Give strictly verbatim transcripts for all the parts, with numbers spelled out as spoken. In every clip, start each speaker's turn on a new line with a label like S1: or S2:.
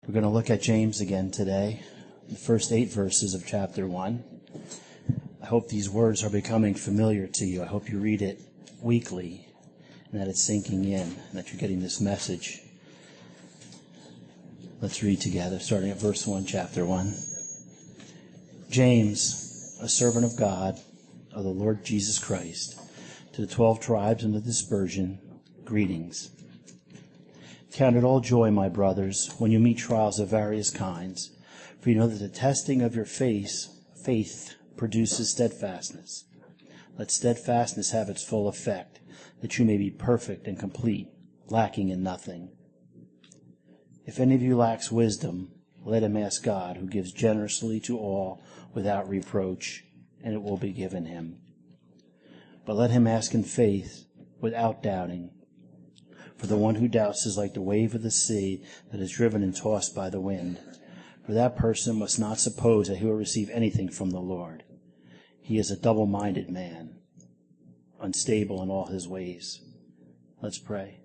S1: We're going to look at James again today, the first eight verses of chapter one. I hope these words are becoming familiar to you. I hope you read it weekly and that it's sinking in and that you're getting this message. Let's read together, starting at verse one, chapter one. James, a servant of God, of the Lord Jesus Christ, to the twelve tribes and the dispersion, greetings. Count it all joy, my brothers, when you meet trials of various kinds, for you know that the testing of your faith, faith produces steadfastness. Let steadfastness have its full effect, that you may be perfect and complete, lacking in nothing. If any of you lacks wisdom, let him ask God, who gives generously to all without reproach, and it will be given him. But let him ask in faith, without doubting. For the one who doubts is like the wave of the sea that is driven and tossed by the wind. For that person must not suppose that he will receive anything from the Lord. He is a double-minded man, unstable in all his ways. Let's pray.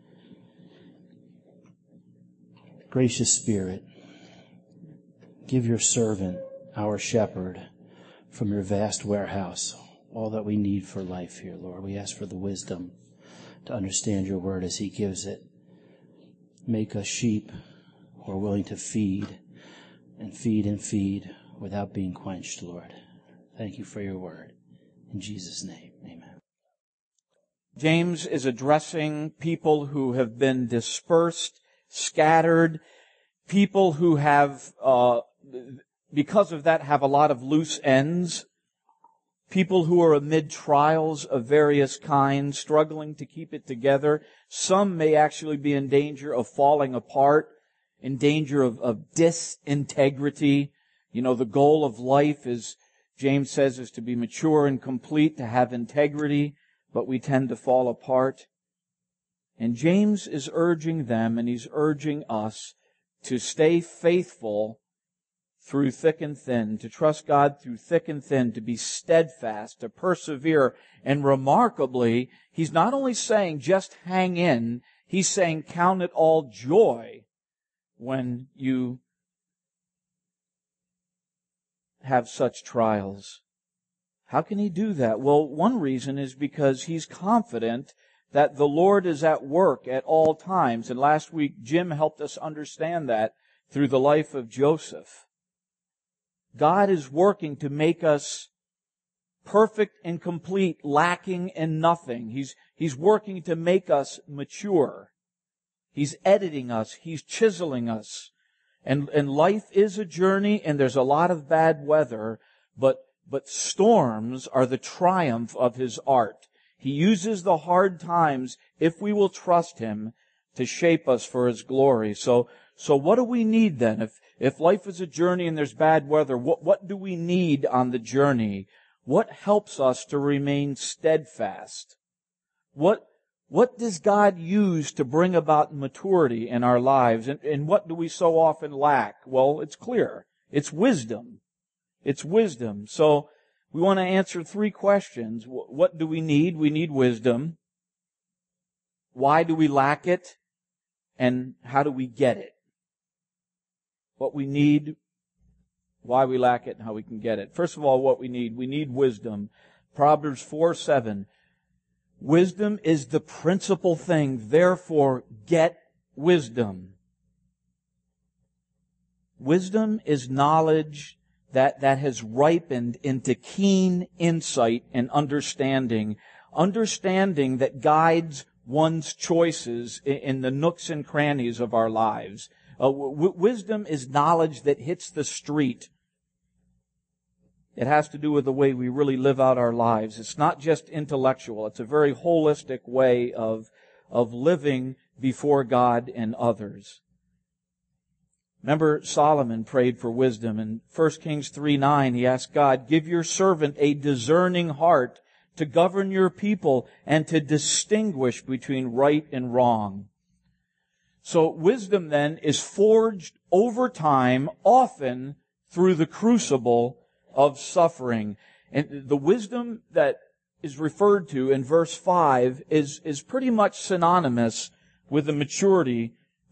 S1: Gracious Spirit, give your servant, our shepherd, from your vast warehouse, all that we need for life here, Lord. We ask for the wisdom to understand your word as he gives it. Make us sheep who are willing to feed and feed and feed without being quenched, Lord. Thank you for your word. In Jesus' name, amen.
S2: James is addressing people who have been dispersed, scattered, people who have, uh, because of that, have a lot of loose ends. People who are amid trials of various kinds, struggling to keep it together. Some may actually be in danger of falling apart, in danger of, of disintegrity. You know, the goal of life is, James says, is to be mature and complete, to have integrity, but we tend to fall apart. And James is urging them, and he's urging us, to stay faithful through thick and thin, to trust God through thick and thin, to be steadfast, to persevere. And remarkably, he's not only saying just hang in, he's saying count it all joy when you have such trials. How can he do that? Well, one reason is because he's confident that the Lord is at work at all times. And last week, Jim helped us understand that through the life of Joseph. God is working to make us perfect and complete, lacking in nothing. He's, He's working to make us mature. He's editing us. He's chiseling us. And, and life is a journey, and there's a lot of bad weather, but, but storms are the triumph of His art. He uses the hard times, if we will trust Him, to shape us for His glory. So, so what do we need then? If, if life is a journey and there's bad weather, what, what do we need on the journey? What helps us to remain steadfast? What, what does God use to bring about maturity in our lives? And, and what do we so often lack? Well, it's clear. It's wisdom. It's wisdom. So, we want to answer three questions. What do we need? We need wisdom. Why do we lack it? And how do we get it? What we need, why we lack it, and how we can get it. First of all, what we need. We need wisdom. Proverbs four seven. Wisdom is the principal thing. Therefore, get wisdom. Wisdom is knowledge that, that has ripened into keen insight and understanding. Understanding that guides one's choices in, in the nooks and crannies of our lives. Uh, w- wisdom is knowledge that hits the street. It has to do with the way we really live out our lives. It's not just intellectual. It's a very holistic way of, of living before God and others. Remember, Solomon prayed for wisdom. In First Kings three nine, he asked God, give your servant a discerning heart to govern your people and to distinguish between right and wrong. So wisdom then is forged over time, often through the crucible of suffering. And the wisdom that is referred to in verse five is, is pretty much synonymous with the maturity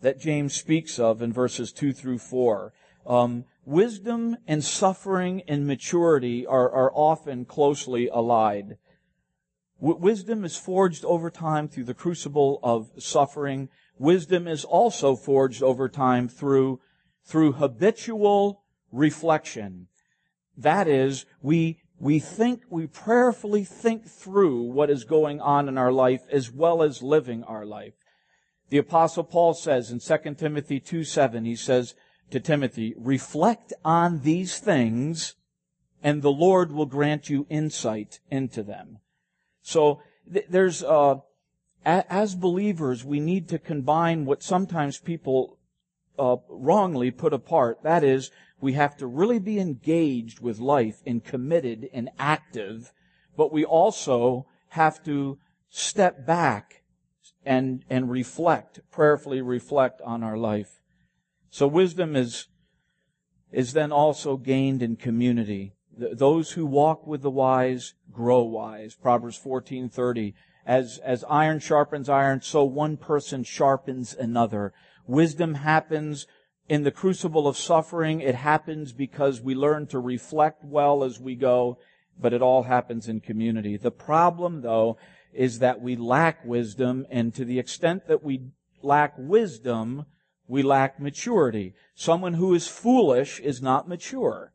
S2: that James speaks of in verses two through four. Um, wisdom and suffering and maturity are, are often closely allied. W- wisdom is forged over time through the crucible of suffering. Wisdom is also forged over time through, through habitual reflection. That is, we, we think, we prayerfully think through what is going on in our life as well as living our life. The Apostle Paul says in Second Timothy two seven, he says to Timothy, reflect on these things and the Lord will grant you insight into them. So th- there's, uh, a- as believers, we need to combine what sometimes people uh, wrongly put apart. That is, we have to really be engaged with life and committed and active, but we also have to step back and, and reflect, prayerfully reflect on our life. So wisdom is, is then also gained in community. Those who walk with the wise grow wise. Proverbs fourteen thirty. As, as iron sharpens iron, so one person sharpens another. Wisdom happens in the crucible of suffering. It happens because we learn to reflect well as we go, but it all happens in community. The problem, though, is that we lack wisdom, and to the extent that we lack wisdom, we lack maturity. Someone who is foolish is not mature.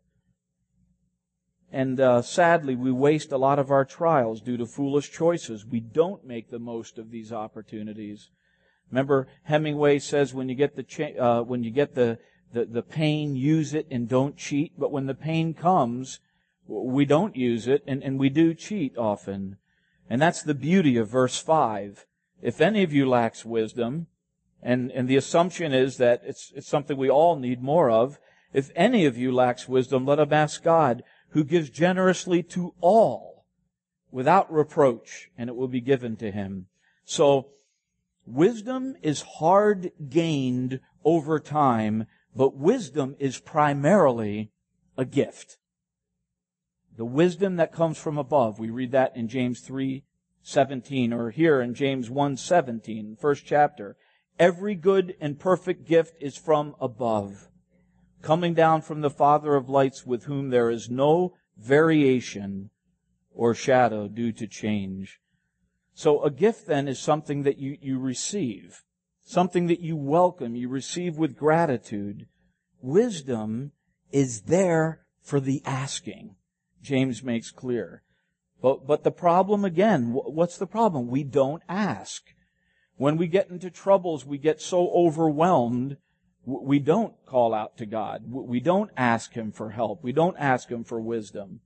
S2: And uh, sadly, we waste a lot of our trials due to foolish choices. We don't make the most of these opportunities. Remember, Hemingway says, when you get the cha- uh, when you get the, the the pain, use it and don't cheat. But when the pain comes, we don't use it, and, and we do cheat often. And that's the beauty of verse five. If any of you lacks wisdom, and and the assumption is that it's it's something we all need more of. If any of you lacks wisdom, let him ask God, who gives generously to all without reproach, and it will be given to him. So, wisdom is hard gained over time, but wisdom is primarily a gift. The wisdom that comes from above, we read that in James three seventeen, or here in James one seventeen, first chapter. Every good and perfect gift is from above, coming down from the Father of lights, with whom there is no variation or shadow due to change. So a gift then is something that you, you receive, something that you welcome, you receive with gratitude. Wisdom is there for the asking, James makes clear. But, but the problem again, what's the problem? We don't ask. When we get into troubles, we get so overwhelmed, we don't call out to God. We don't ask Him for help. We don't ask Him for wisdom.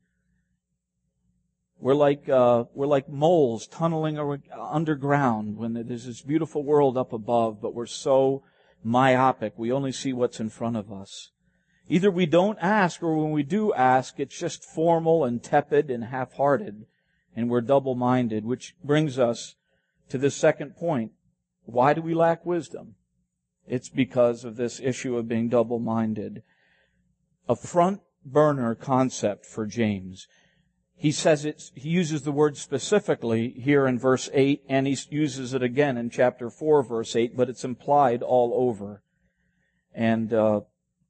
S2: We're like uh, we're like moles tunneling underground when there's this beautiful world up above, but we're so myopic we only see what's in front of us. Either we don't ask, or when we do ask, it's just formal and tepid and half-hearted, and we're double-minded, which brings us to this second point. Why do we lack wisdom? It's because of this issue of being double-minded. A front burner concept for James. He says it, he uses the word specifically here in verse eight, and he uses it again in chapter four, verse eight, but it's implied all over. And uh,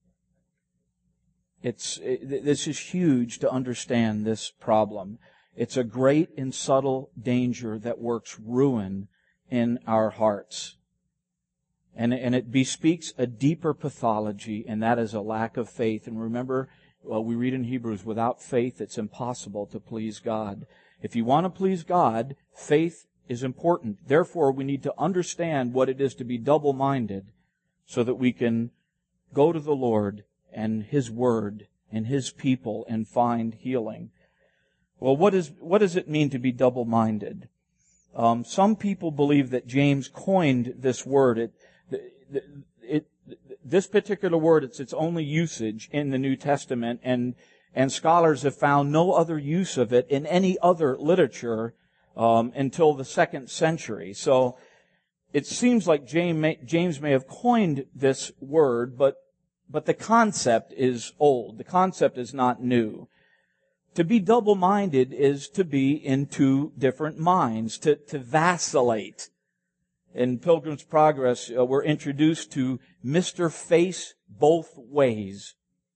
S2: it's it, this is huge to understand this problem. It's a great and subtle danger that works ruin in our hearts. And, and it bespeaks a deeper pathology, and that is a lack of faith. And remember, well, we read in Hebrews, without faith it's impossible to please God. If you want to please God, faith is important. Therefore, we need to understand what it is to be double-minded so that we can go to the Lord and His Word and His people and find healing. Well, what is what does it mean to be double-minded? Um, some people believe that James coined this word. It, it, it, this particular word, it's its only usage in the New Testament, and and scholars have found no other use of it in any other literature um, until the second century. So it seems like James may, James may have coined this word, but but the concept is old. The concept is not new. To be double-minded is to be in two different minds, to, to vacillate. In Pilgrim's Progress, uh, we're introduced to Mister Face Both Ways.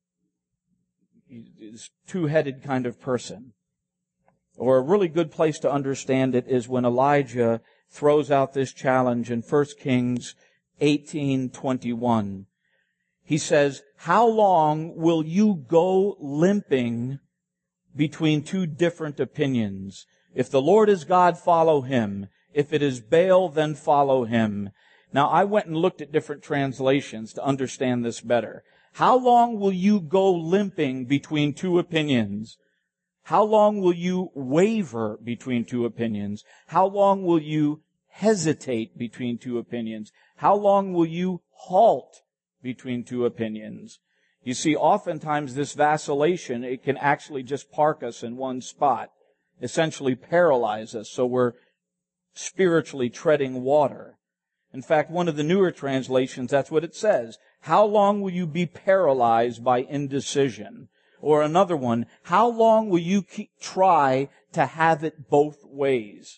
S2: He's a two-headed kind of person. Or a really good place to understand it is when Elijah throws out this challenge in First Kings eighteen twenty-one. He says, "How long will you go limping between two different opinions? If the Lord is God, follow Him. If it is Baal, then follow him." Now, I went and looked at different translations to understand this better. How long will you go limping between two opinions? How long will you waver between two opinions? How long will you hesitate between two opinions? How long will you halt between two opinions? You see, oftentimes this vacillation, it can actually just park us in one spot, essentially paralyze us, so we're spiritually treading water. In fact, one of the newer translations, that's what it says. How long will you be paralyzed by indecision? Or another one, how long will you keep, try to have it both ways?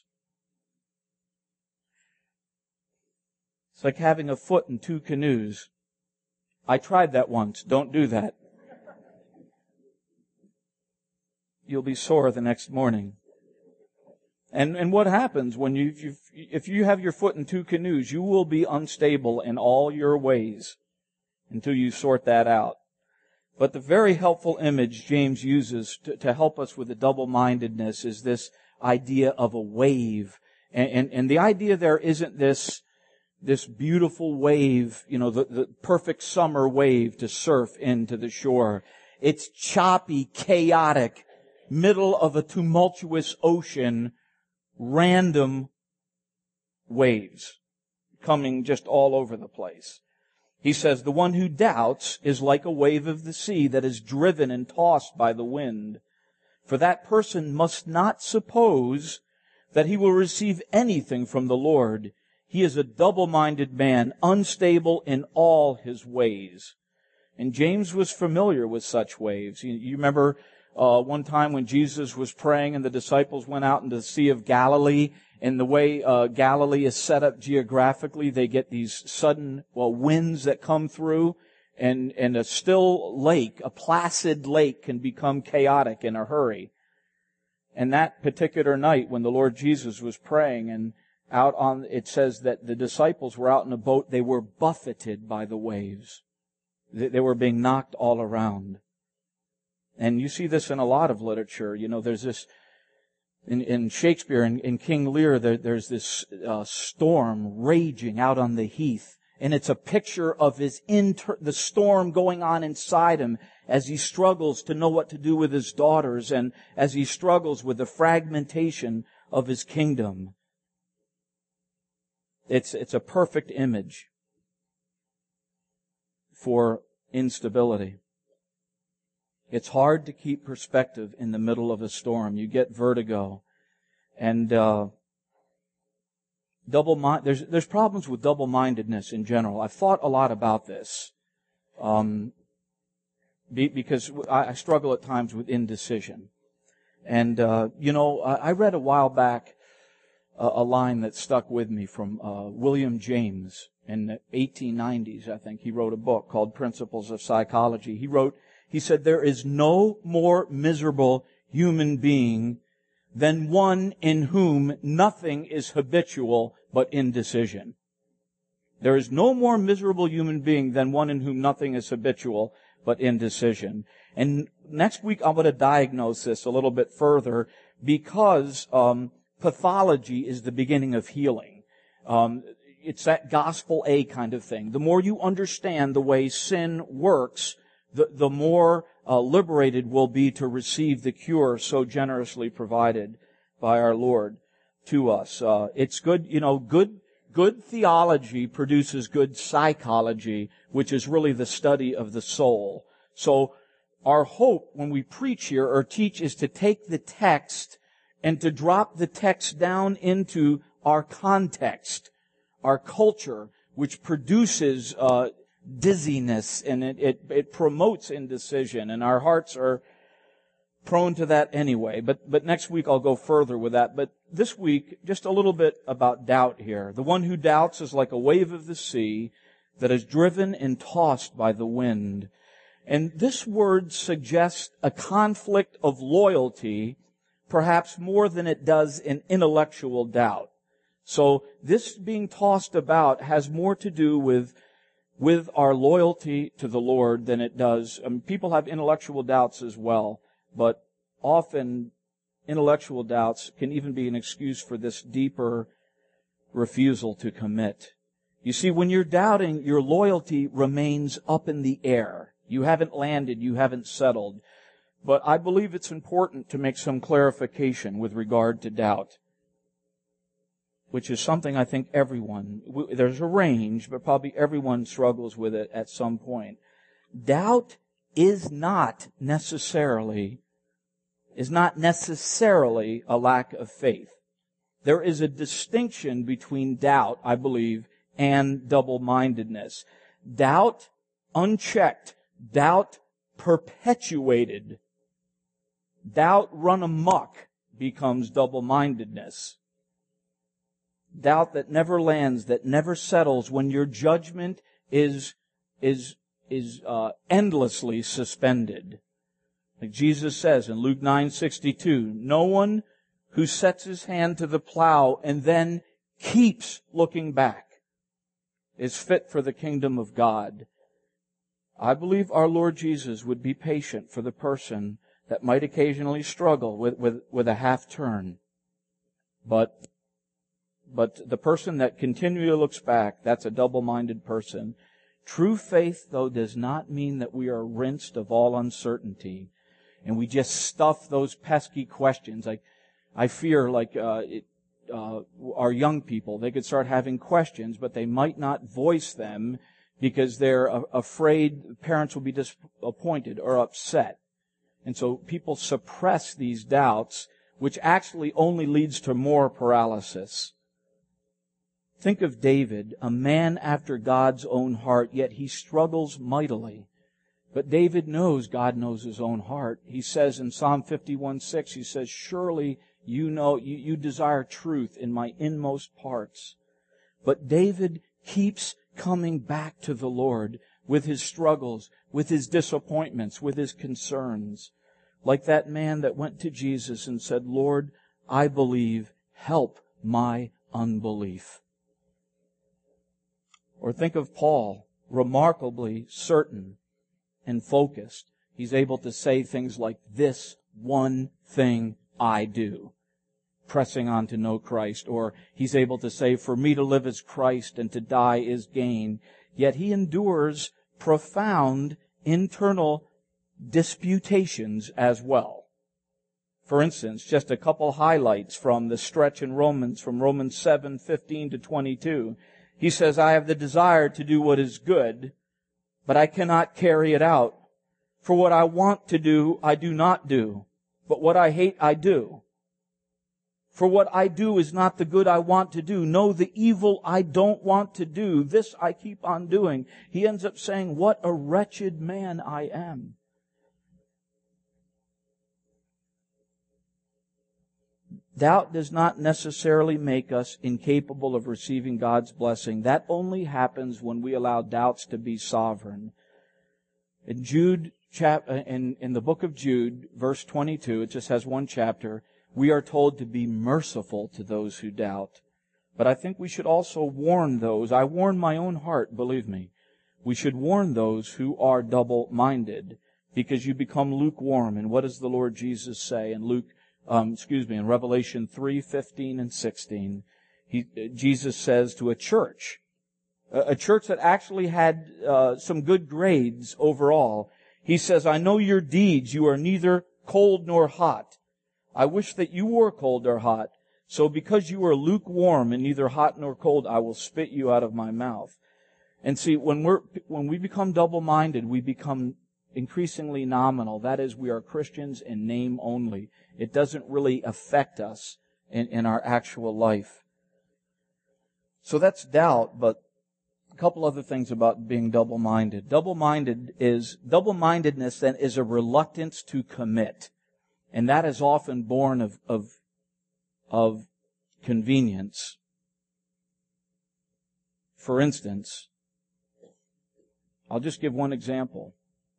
S2: It's like having a foot in two canoes. I tried that once. Don't do that. You'll be sore the next morning. And and what happens when you, you if you have your foot in two canoes, you will be unstable in all your ways until you sort that out. But the very helpful image James uses to, to help us with the double-mindedness is this idea of a wave. And, and, and the idea there isn't this, this beautiful wave, you know, the, the perfect summer wave to surf into the shore. It's choppy, chaotic, middle of a tumultuous ocean, random waves coming just all over the place. He says, the one who doubts is like a wave of the sea that is driven and tossed by the wind. For that person must not suppose that he will receive anything from the Lord. He is a double-minded man, unstable in all his ways. And James was familiar with such waves. You, you remember uh, one time when Jesus was praying and the disciples went out into the Sea of Galilee, and the way uh, Galilee is set up geographically, they get these sudden well winds that come through, and, and a still lake, a placid lake, can become chaotic in a hurry. And that particular night when the Lord Jesus was praying, and out on, it says that the disciples were out in a boat, they were buffeted by the waves. They were being knocked all around. And you see this in a lot of literature. You know, there's this, in, in Shakespeare, in, in King Lear, there, there's this uh, storm raging out on the heath. And it's a picture of his inter- the storm going on inside him as he struggles to know what to do with his daughters, and as he struggles with the fragmentation of his kingdom. It's, it's a perfect image for instability. It's hard to keep perspective in the middle of a storm. You get vertigo. And uh double mind there's there's problems with double-mindedness in general. I've thought a lot about this. Um be, because I, I struggle at times with indecision. And uh you know, I, I read a while back a, a line that stuck with me from uh William James in the eighteen nineties, I think. He wrote a book called Principles of Psychology. He wrote He said, there is no more miserable human being than one in whom nothing is habitual but indecision. There is no more miserable human being than one in whom nothing is habitual but indecision. And next week I'm going to diagnose this a little bit further, because um, pathology is the beginning of healing. Um, it's that gospel A kind of thing. The more you understand the way sin works, The, the more uh, liberated we'll be to receive the cure so generously provided by our Lord to us. Uh, it's good, you know, good, good theology produces good psychology, which is really the study of the soul. So our hope when we preach here or teach is to take the text and to drop the text down into our context, our culture, which produces uh dizziness, and it, it, it promotes indecision, and our hearts are prone to that anyway. But, but next week I'll go further with that. But this week, just a little bit about doubt here. The one who doubts is like a wave of the sea that is driven and tossed by the wind. And this word suggests a conflict of loyalty, perhaps more than it does an intellectual doubt. So this being tossed about has more to do with, with our loyalty to the Lord than it does. I mean, people have intellectual doubts as well, but often intellectual doubts can even be an excuse for this deeper refusal to commit. You see, when you're doubting, your loyalty remains up in the air. You haven't landed, you haven't settled. But I believe it's important to make some clarification with regard to doubt, which is something I think everyone, there's a range, but probably everyone struggles with it at some point. Doubt is not necessarily, is not necessarily a lack of faith. There is a distinction between doubt, I believe, and double-mindedness. Doubt unchecked, doubt perpetuated, doubt run amok becomes double-mindedness. Doubt that never lands, that never settles, when your judgment is is is uh, endlessly suspended. Like Jesus says in Luke nine sixty-two, no one who sets his hand to the plow and then keeps looking back is fit for the kingdom of God. I believe our Lord Jesus would be patient for the person that might occasionally struggle with, with, with a half turn. But, but the person that continually looks back, that's a double-minded person. True faith, though, does not mean that we are rinsed of all uncertainty and we just stuff those pesky questions. Like, I fear, like, uh, it, uh, our young people, they could start having questions, but they might not voice them because they're a- afraid parents will be disappointed or upset. And so people suppress these doubts, which actually only leads to more paralysis. Think of David, a man after God's own heart, yet he struggles mightily. But David knows God knows his own heart. He says in Psalm fifty-one six, he says, surely you know, you, you desire truth in my inmost parts. But David keeps coming back to the Lord with his struggles, with his disappointments, with his concerns. Like that man that went to Jesus and said, Lord, I believe, help my unbelief. Or think of Paul, remarkably certain and focused. He's able to say things like, this one thing I do, pressing on to know Christ. Or he's able to say, for me to live is Christ and to die is gain. Yet he endures profound internal disputations as well. For instance, just a couple highlights from the stretch in Romans, from Romans seven fifteen to twenty-two. He says, I have the desire to do what is good, but I cannot carry it out. For what I want to do, I do not do, but what I hate, I do. For what I do is not the good I want to do. No, the evil I don't want to do, this I keep on doing. He ends up saying, what a wretched man I am. Doubt does not necessarily make us incapable of receiving God's blessing. That only happens when we allow doubts to be sovereign. In Jude, chap, in, in the book of Jude, verse twenty-two, it just has one chapter, we are told to be merciful to those who doubt. But I think we should also warn those. I warn my own heart, believe me. We should warn those who are double-minded, because you become lukewarm. And what does the Lord Jesus say in Luke Um, excuse me, in Revelation three fifteen and sixteen, he, Jesus says to a church, a, a church that actually had uh, some good grades overall, he says, I know your deeds. You are neither cold nor hot. I wish that you were cold or hot. So because you are lukewarm and neither hot nor cold, I will spit you out of my mouth. And see, when we're when we become double-minded, we become increasingly nominal. That is, we are Christians in name only. It doesn't really affect us in, in our actual life. So that's doubt, but a couple other things about being double-minded. Double-minded is, double-mindedness then is a reluctance to commit. And that is often born of, of, of convenience. For instance, I'll just give one example.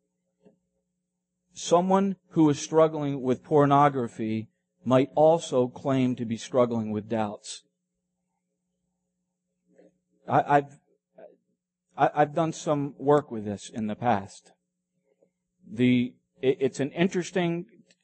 S2: Someone who is struggling with pornography might also claim to be struggling with doubts. I, I've I, I've done some work with this in the past. The it, it's an interesting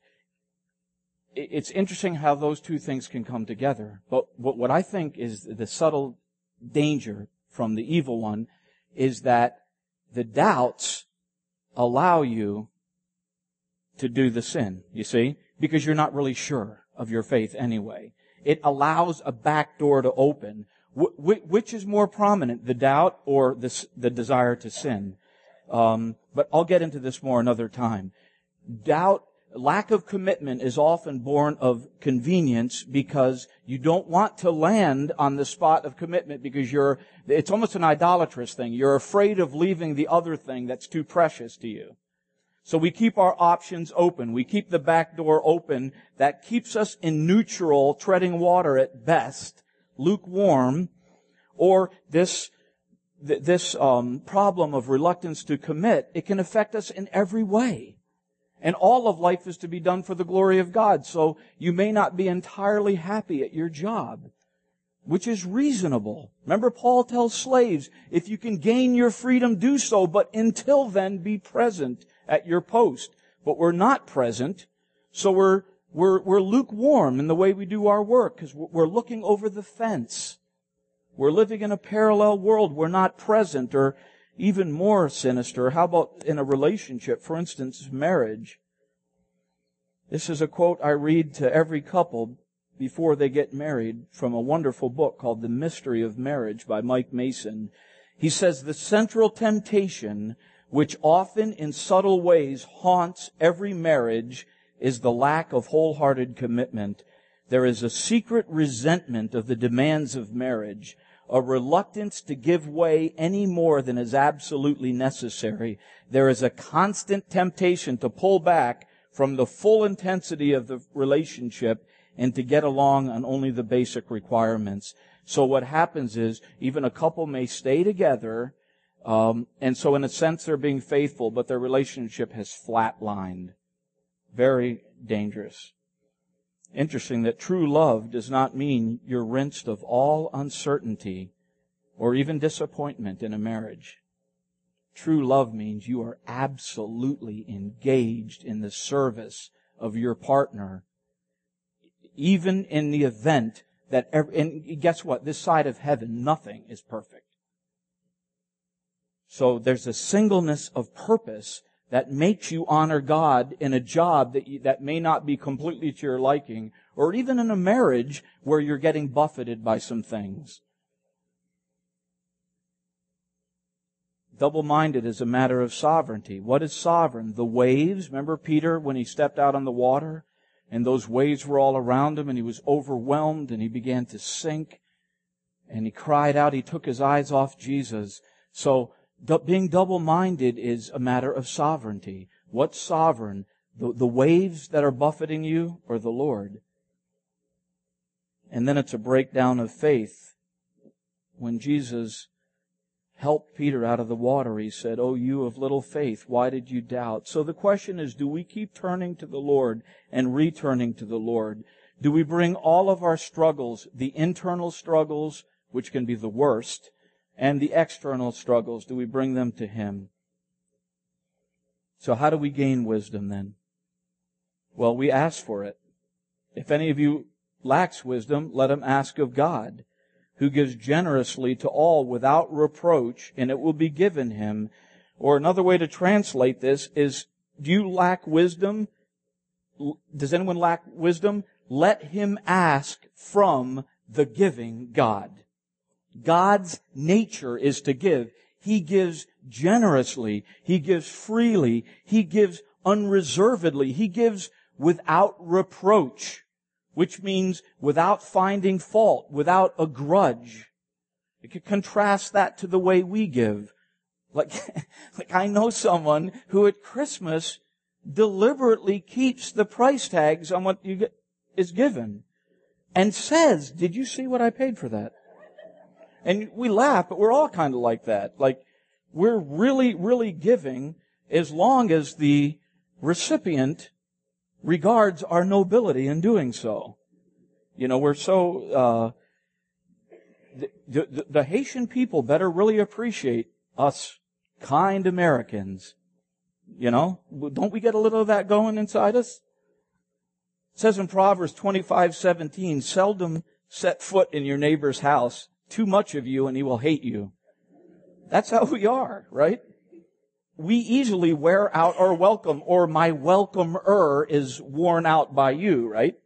S2: it, it's interesting how those two things can come together. But what, what I think is the subtle danger from the evil one is that the doubts allow you to do the sin, you see, because you're not really sure of your faith anyway. It allows a back door to open. Wh- which is more prominent, the doubt or the, the desire to sin? Um, but I'll get into this more another time. Doubt, lack of commitment is often born of convenience because you don't want to land on the spot of commitment because you're, it's almost an idolatrous thing. You're afraid of leaving the other thing that's too precious to you. So we keep our options open. We keep the back door open. That keeps us in neutral, treading water at best, lukewarm, or this th- this um, problem of reluctance to commit. It can affect us in every way. And all of life is to be done for the glory of God. So you may not be entirely happy at your job, which is reasonable. Remember, Paul tells slaves, if you can gain your freedom, do so, but until then, be present at your post. But we're not present, so we're we're we're lukewarm in the way we do our work, because we're looking over the fence. We're living in a parallel world. We're not present, or even more sinister, how about in a relationship, for instance, marriage? This is a quote I read to every couple before they get married from a wonderful book called The Mystery of Marriage by Mike Mason. He says, the central temptation, which often in subtle ways haunts every marriage, is the lack of wholehearted commitment. There is a secret resentment of the demands of marriage, a reluctance to give way any more than is absolutely necessary. There is a constant temptation to pull back from the full intensity of the relationship and to get along on only the basic requirements. So what happens is, even a couple may stay together, um, and so in a sense they're being faithful, but their relationship has flatlined. Very dangerous. Interesting that true love does not mean you're rinsed of all uncertainty or even disappointment in a marriage. True love means you are absolutely engaged in the service of your partner, even in the event that, every, and guess what? This side of heaven, nothing is perfect. So there's a singleness of purpose that makes you honor God in a job that you, that may not be completely to your liking, or even in a marriage where you're getting buffeted by some things. Double-minded is a matter of sovereignty. What is sovereign? The waves. Remember Peter when he stepped out on the water and those waves were all around him and he was overwhelmed and he began to sink and he cried out. He took his eyes off Jesus. So being double-minded is a matter of sovereignty. What's sovereign? The, the waves that are buffeting you or the Lord? And then it's a breakdown of faith. When Jesus helped Peter out of the water, he said, "Oh, you of little faith, why did you doubt?" So the question is, do we keep turning to the Lord and returning to the Lord? Do we bring all of our struggles, the internal struggles, which can be the worst, and the external struggles, do we bring them to Him? So how do we gain wisdom then? Well, we ask for it. If any of you lacks wisdom, let him ask of God, who gives generously to all without reproach, and it will be given him. Or another way to translate this is, do you lack wisdom? Does anyone lack wisdom? Let him ask from the giving God. God's nature is to give. He gives generously. He gives freely. He gives unreservedly. He gives without reproach, which means without finding fault, without a grudge. You could contrast that to the way we give. Like, like I know someone who at Christmas, deliberately keeps the price tags on what you get, is given and says, did you see what I paid for that? And we laugh, but we're all kind of like that. Like, we're really, really giving as long as the recipient regards our nobility in doing so. You know, we're so, uh, the, the, the Haitian people better really appreciate us kind Americans. You know, don't we get a little of that going inside us? It says in Proverbs twenty-five seventeen, seldom set foot in your neighbor's house, too much of you and he will hate you. That's how we are, right? We easily wear out our welcome, or my welcomer is worn out by you, right?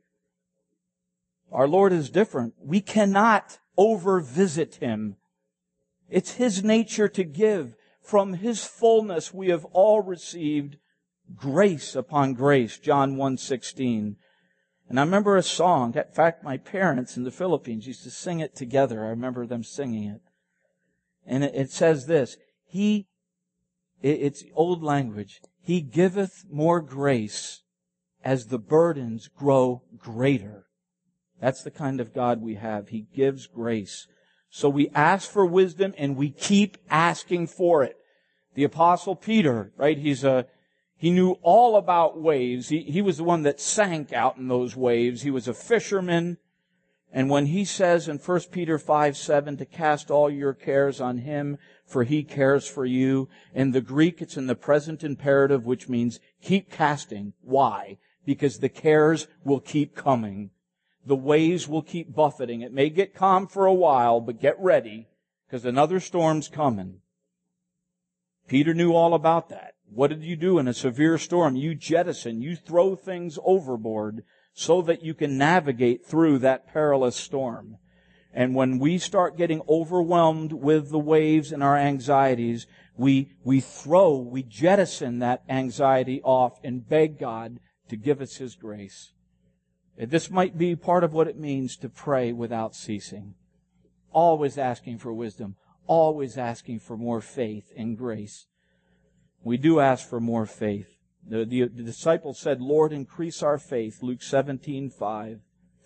S2: Our Lord is different. We cannot overvisit Him. It's His nature to give. From His fullness we have all received grace upon grace, John one sixteen. And I remember a song. In fact, my parents in the Philippines used to sing it together. I remember them singing it. And it, it says this, He, it, it's old language, He giveth more grace as the burdens grow greater. That's the kind of God we have. He gives grace. So we ask for wisdom and we keep asking for it. The Apostle Peter, right, he's a, he knew all about waves. He, he was the one that sank out in those waves. He was a fisherman. And when he says in First Peter five seven to cast all your cares on Him, for He cares for you. In the Greek, it's in the present imperative, which means keep casting. Why? Because the cares will keep coming. The waves will keep buffeting. It may get calm for a while, but get ready, because another storm's coming. Peter knew all about that. What did you do in a severe storm? You jettison, you throw things overboard so that you can navigate through that perilous storm. And when we start getting overwhelmed with the waves and our anxieties, we, we throw, we jettison that anxiety off and beg God to give us His grace. This might be part of what it means to pray without ceasing. Always asking for wisdom. Always asking for more faith and grace. We do ask for more faith. The, the, the disciples said, Lord, increase our faith. Luke seventeen five.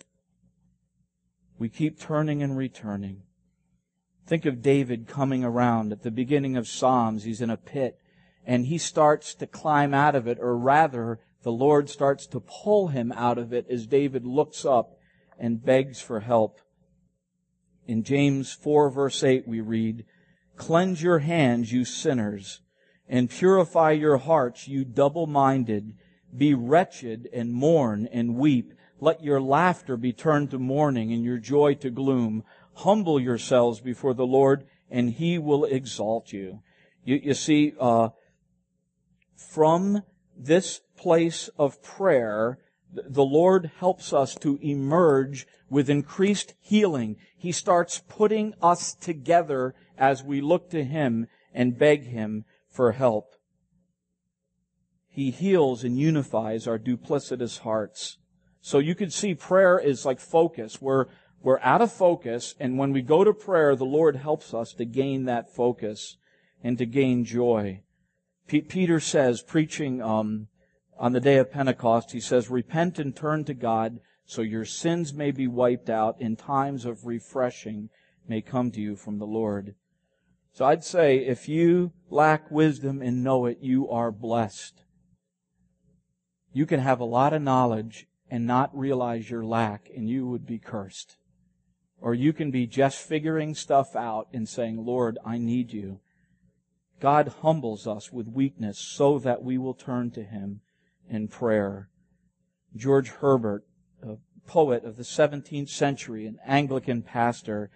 S2: We keep turning and returning. Think of David coming around at the beginning of Psalms. He's in a pit and he starts to climb out of it, or rather, the Lord starts to pull him out of it as David looks up and begs for help. In James four verse eight we read, Cleanse your hands, you sinners, and purify your hearts, you double-minded. Be wretched and mourn and weep. Let your laughter be turned to mourning and your joy to gloom. Humble yourselves before the Lord, and He will exalt you. You, you see, uh, from this place of prayer, the Lord helps us to emerge with increased healing. He starts putting us together as we look to Him and beg Him for help. He heals and unifies our duplicitous hearts. So you can see prayer is like focus. We're, we're out of focus, and when we go to prayer, the Lord helps us to gain that focus and to gain joy. P- Peter says, preaching um, on the day of Pentecost, he says, Repent and turn to God so your sins may be wiped out and times of refreshing may come to you from the Lord. So I'd say if you lack wisdom and know it, you are blessed. You can have a lot of knowledge and not realize your lack, and you would be cursed. Or you can be just figuring stuff out and saying, Lord, I need you. God humbles us with weakness so that we will turn to Him in prayer. George Herbert, a poet of the seventeenth century, an Anglican pastor,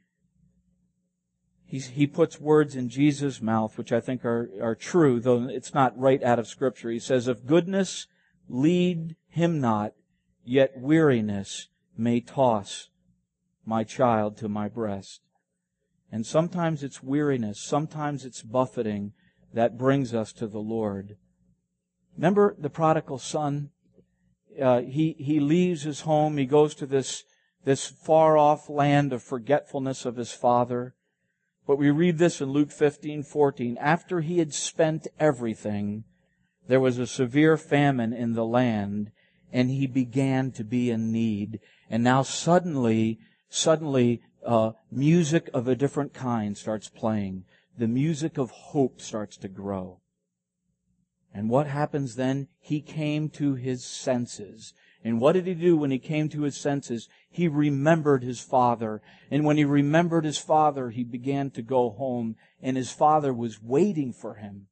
S2: He's, he puts words in Jesus' mouth, which I think are, are true, though it's not right out of Scripture. He says, If goodness lead him not, yet weariness may toss my child to my breast. And sometimes it's weariness, sometimes it's buffeting that brings us to the Lord. Remember the prodigal son? Uh, he, he leaves his home, he goes to this, this far-off land of forgetfulness of his father. But we read this in Luke fifteen fourteen. After he had spent everything, There was a severe famine in the land, and he began to be in need. And now suddenly, suddenly, uh, music of a different kind starts playing. The music of hope starts to grow. And what happens then? He came to his senses. And what did he do when he came to his senses? He remembered his father. And when he remembered his father, he began to go home. And his father was waiting for him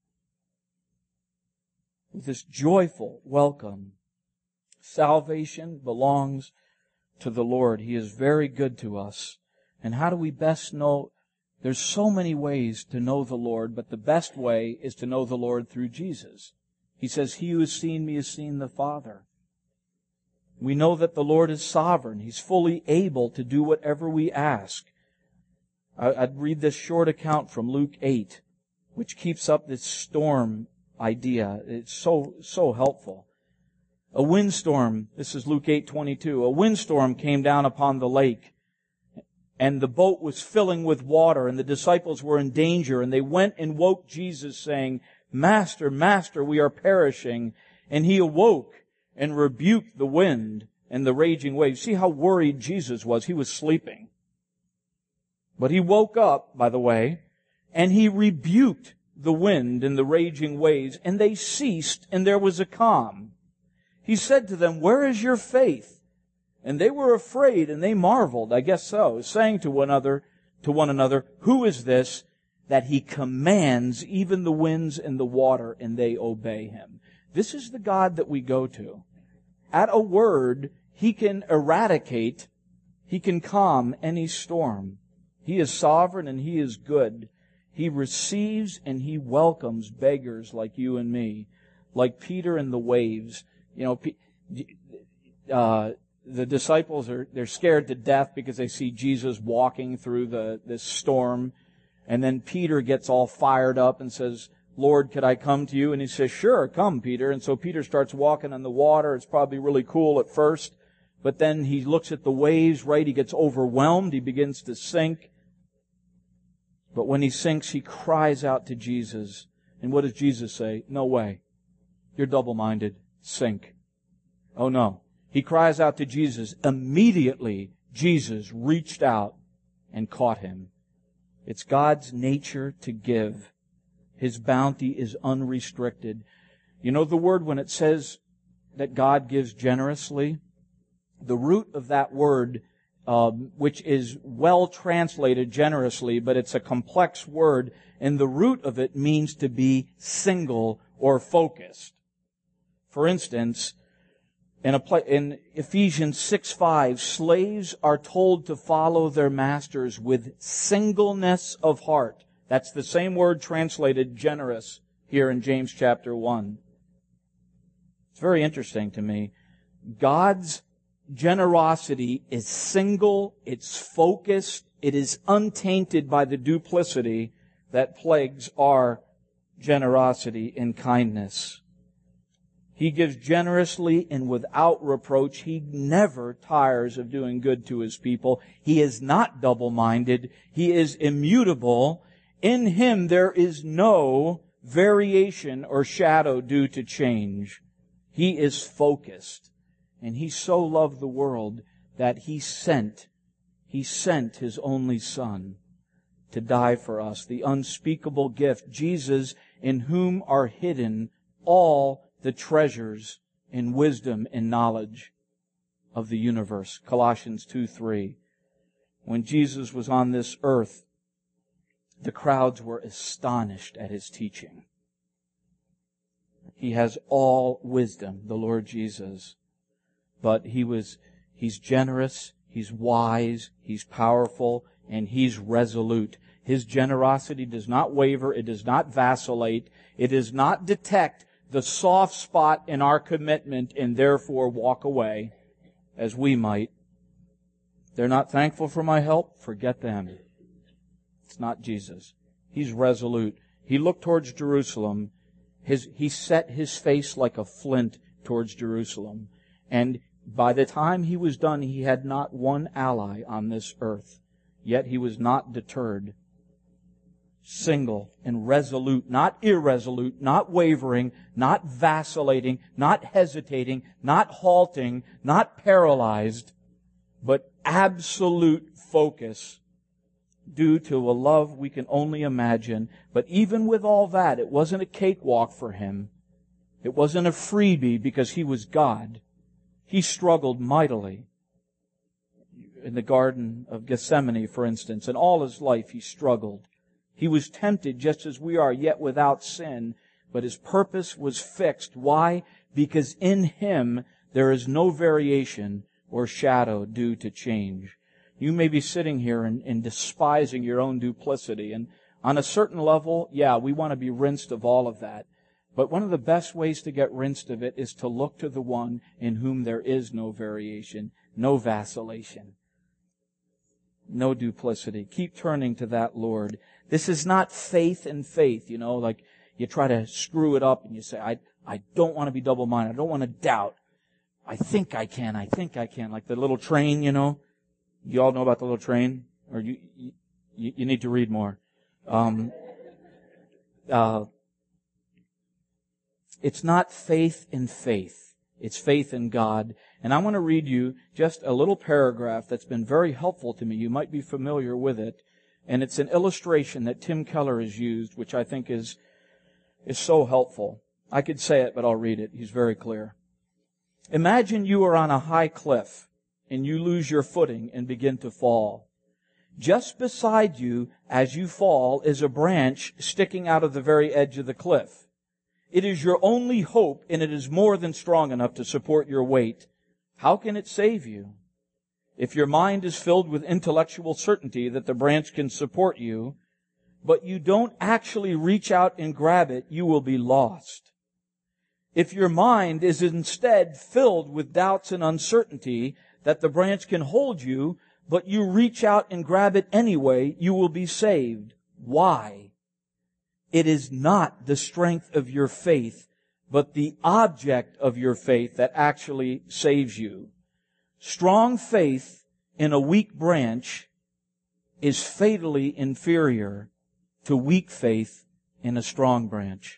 S2: with this joyful welcome. Salvation belongs to the Lord. He is very good to us. And how do we best know? There's so many ways to know the Lord, but the best way is to know the Lord through Jesus. He says, "He who has seen me has seen the Father." We know that the Lord is sovereign. He's fully able to do whatever we ask. I'd read this short account from Luke eight, which keeps up this storm idea. It's so, so helpful. A windstorm, this is Luke eight twenty-two, a windstorm came down upon the lake, and the boat was filling with water, and the disciples were in danger, and they went and woke Jesus, saying, "Master, Master, we are perishing." And he awoke and rebuked the wind and the raging waves. See how worried Jesus was. He was sleeping. But he woke up, by the way, and he rebuked the wind and the raging waves, and they ceased, and there was a calm. He said to them, "Where is your faith?" And they were afraid, and they marveled, I guess so, saying to one another, to one another, "Who is this that he commands even the winds and the water, and they obey him?" This is the God that we go to. At a word, He can eradicate, He can calm any storm. He is sovereign and He is good. He receives and He welcomes beggars like you and me, like Peter and the waves. You know, uh, the disciples are, they're scared to death because they see Jesus walking through the, this storm. And then Peter gets all fired up and says, "Lord, could I come to you?" And he says, "Sure, come, Peter." And so Peter starts walking on the water. It's probably really cool at first. But then he looks at the waves, right? He gets overwhelmed. He begins to sink. But when he sinks, he cries out to Jesus. And what does Jesus say? "No way. You're double-minded. Sink." Oh no. He cries out to Jesus. Immediately, Jesus reached out and caught him. It's God's nature to give. His bounty is unrestricted. You know the word when it says that God gives generously? The root of that word, um, which is well translated generously, but it's a complex word, and the root of it means to be single or focused. For instance, in, a pla- in Ephesians six five, slaves are told to follow their masters with singleness of heart. That's the same word translated generous here in James chapter one. It's very interesting to me. God's generosity is single, it's focused, it is untainted by the duplicity that plagues our generosity and kindness. He gives generously and without reproach. He never tires of doing good to His people. He is not double-minded. He is immutable. In Him there is no variation or shadow due to change. He is focused. And He so loved the world that He sent, He sent His only Son to die for us. The unspeakable gift, Jesus, in whom are hidden all the treasures in wisdom and knowledge of the universe. Colossians two three. When Jesus was on this earth, the crowds were astonished at His teaching. He has all wisdom, the Lord Jesus. But He was, He's generous, He's wise, He's powerful, and He's resolute. His generosity does not waver, it does not vacillate, it does not detect the soft spot in our commitment and therefore walk away as we might. They're not thankful for my help? Forget them. It's not Jesus. He's resolute. He looked towards Jerusalem. His, he set His face like a flint towards Jerusalem. And by the time He was done, He had not one ally on this earth. Yet He was not deterred. single and resolute, not irresolute, not wavering, not vacillating, not hesitating, not halting, not paralyzed, but absolute focus due to a love we can only imagine. But even with all that, it wasn't a cakewalk for him. It wasn't a freebie because he was God. He struggled mightily. In the Garden of Gethsemane, for instance, and all his life he struggled. He was tempted just as we are, yet without sin. But his purpose was fixed. Why? Because in him there is no variation or shadow due to change. You may be sitting here and, and despising your own duplicity. And on a certain level, yeah, we want to be rinsed of all of that. But one of the best ways to get rinsed of it is to look to the one in whom there is no variation, no vacillation, no duplicity. Keep turning to that Lord. This is not faith in faith, you know, like you try to screw it up and you say, I, I don't want to be double-minded. I don't want to doubt. I think I can. I think I can. Like the little train, you know. You all know about the little train? Or you, you, you need to read more. Um, uh, it's not faith in faith. It's faith in God. And I want to read you just a little paragraph that's been very helpful to me. You might be familiar with it. And it's an illustration that Tim Keller has used, which I think is, is so helpful. I could say it, but I'll read it. He's very clear. Imagine you are on a high cliff and you lose your footing and begin to fall. Just beside you, as you fall, is a branch sticking out of the very edge of the cliff. It is your only hope, and it is more than strong enough to support your weight. How can it save you? If your mind is filled with intellectual certainty that the branch can support you, but you don't actually reach out and grab it, you will be lost. If your mind is instead filled with doubts and uncertainty that the branch can hold you, but you reach out and grab it anyway, you will be saved. Why? It is not the strength of your faith, but the object of your faith that actually saves you. Strong faith in a weak branch is fatally inferior to weak faith in a strong branch.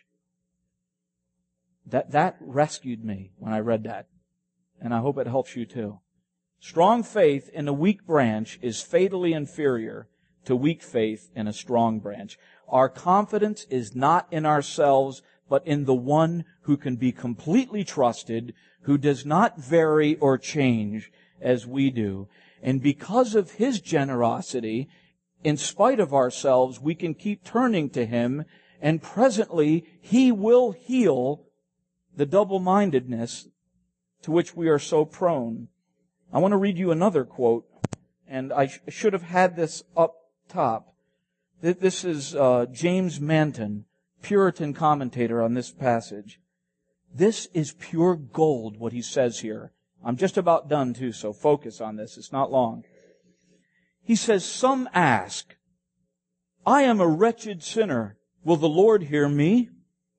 S2: That, that rescued me when I read that. And I hope it helps you too. Strong faith in a weak branch is fatally inferior to weak faith in a strong branch. Our confidence is not in ourselves, but in the one who can be completely trusted, who does not vary or change as we do. And because of His generosity, in spite of ourselves, we can keep turning to Him, and presently He will heal the double-mindedness to which we are so prone. I want to read you another quote, and I sh- should have had this up top. This is uh, James Manton, Puritan commentator on this passage. This is pure gold, what he says here. I'm just about done too, so focus on this. It's not long. He says, some ask, I am a wretched sinner. Will the Lord hear me?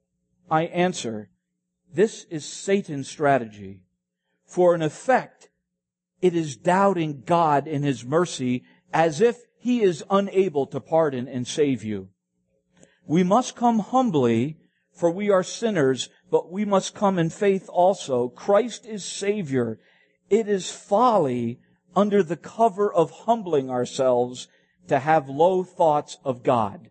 S2: I answer, this is Satan's strategy. For in effect, it is doubting God in His mercy as if He is unable to pardon and save you. We must come humbly, for we are sinners, but we must come in faith also. Christ is Savior. It is folly under the cover of humbling ourselves to have low thoughts of God.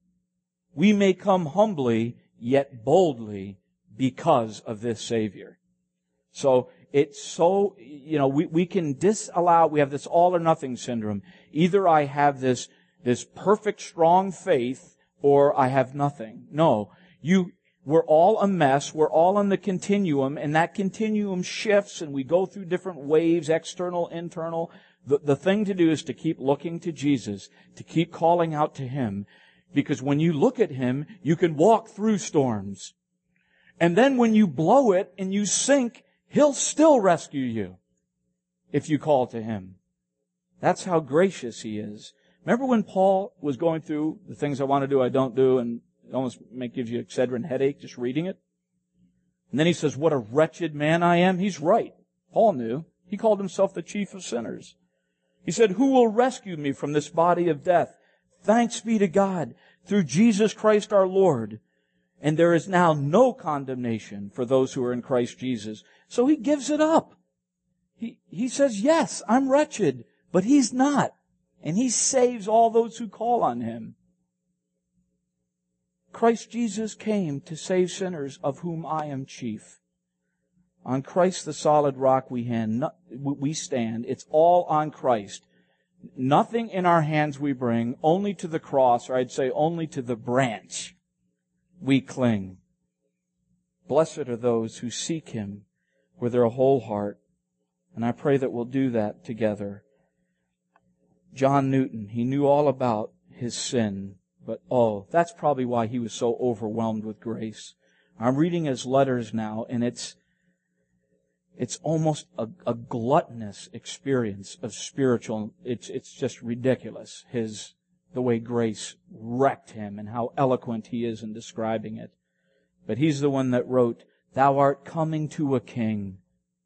S2: We may come humbly, yet boldly, because of this Savior. So, it's so, you know, we, we can disallow, we have this all or nothing syndrome. Either I have this, this perfect strong faith, or I have nothing. No. You, we're all a mess, we're all on the continuum, and that continuum shifts, and we go through different waves, external, internal. The, the thing to do is to keep looking to Jesus, to keep calling out to Him, because when you look at Him, you can walk through storms. And then when you blow it and you sink, He'll still rescue you if you call to Him. That's how gracious He is. Remember when Paul was going through the things I want to do, I don't do, and it almost make, gives you an Excedrin headache just reading it? And then he says, what a wretched man I am. He's right. Paul knew. He called himself the chief of sinners. He said, who will rescue me from this body of death? Thanks be to God through Jesus Christ our Lord. And there is now no condemnation for those who are in Christ Jesus. So he gives it up. He, he says, yes, I'm wretched, but he's not. And he saves all those who call on him. Christ Jesus came to save sinners, of whom I am chief. On Christ the solid rock we, hand, we stand. It's all on Christ. Nothing in our hands we bring, only to the cross, or I'd say only to the branch we cling. Blessed are those who seek him with their whole heart. And I pray that we'll do that together. John Newton, he knew all about his sin, but oh, that's probably why he was so overwhelmed with grace. I'm reading his letters now, and it's it's almost a, a gluttonous experience of spiritual. It's it's just ridiculous. His the way grace wrecked him and how eloquent he is in describing it. But he's the one that wrote, "Thou art coming to a king.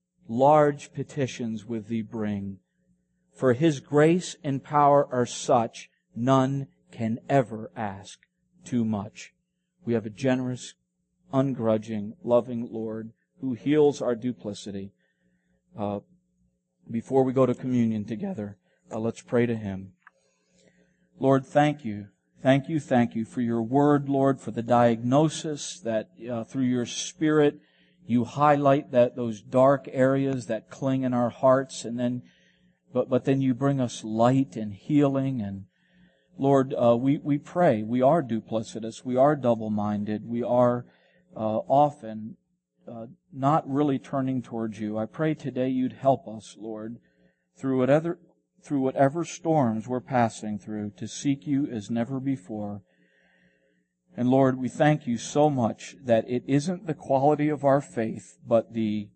S2: Large petitions with thee bring. For his grace and power are such, none can ever ask too much." We have a generous, ungrudging, loving Lord who heals our duplicity. Uh, before we go to communion together, uh, let's pray to him. Lord, thank you. Thank you, thank you for your word, Lord, for the diagnosis that uh, through your Spirit you highlight that those dark areas that cling in our hearts, and then, but but then you bring us light and healing. And Lord, uh, we we pray. We are duplicitous. We are double-minded. We are uh, often uh, not really turning towards you. I pray today you'd help us, Lord, through whatever through whatever storms we're passing through, to seek you as never before. And Lord, we thank you so much that it isn't the quality of our faith, but the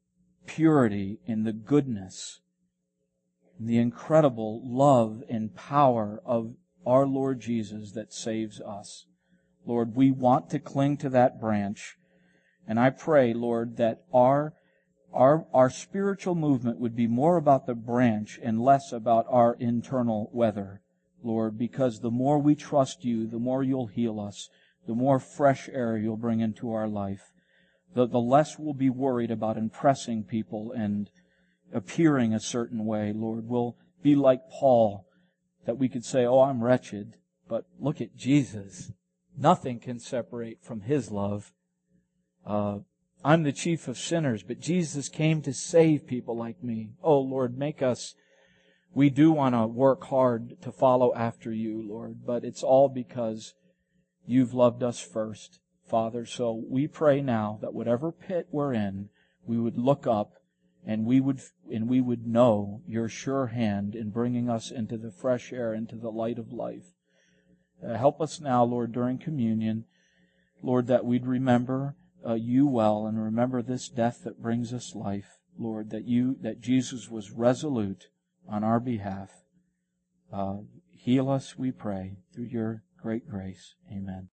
S2: purity and the goodness, and the incredible love and power of our Lord Jesus that saves us. Lord, we want to cling to that branch. And I pray, Lord, that our our our spiritual movement would be more about the branch and less about our internal weather, Lord, because the more we trust you, the more you'll heal us, the more fresh air you'll bring into our life, the, the less we'll be worried about impressing people and appearing a certain way, Lord. We'll be like Paul, that we could say, oh, I'm wretched, but look at Jesus. Nothing can separate from his love. Uh, I'm the chief of sinners, but Jesus came to save people like me. Oh, Lord, make us, we do want to work hard to follow after you, Lord, but it's all because you've loved us first, Father. So we pray now that whatever pit we're in, we would look up and we would and we would know your sure hand in bringing us into the fresh air, into the light of life. Uh, help us now, Lord, during communion, Lord, that we'd remember uh, you well and remember this death that brings us life, Lord, that you that Jesus was resolute on our behalf. Uh, heal us, we pray, through your great grace. Amen.